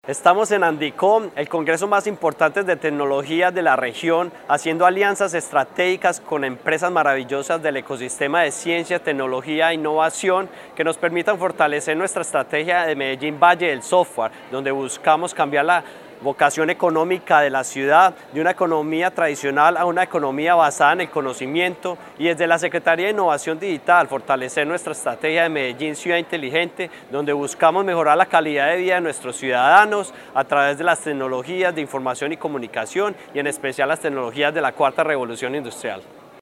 Estamos en Andicom, el congreso más importante de tecnología de la región, haciendo alianzas estratégicas con empresas maravillosas del ecosistema de ciencia, tecnología e innovación que nos permitan fortalecer nuestra estrategia de Medellín Valle del Software, donde buscamos cambiar la vocación económica de la ciudad, de una economía tradicional a una economía basada en el conocimiento, y desde la Secretaría de Innovación Digital fortalecer nuestra estrategia de Medellín Ciudad Inteligente, donde buscamos mejorar la calidad de vida de nuestros ciudadanos a través de las tecnologías de información y comunicación y en especial las tecnologías de la cuarta revolución industrial.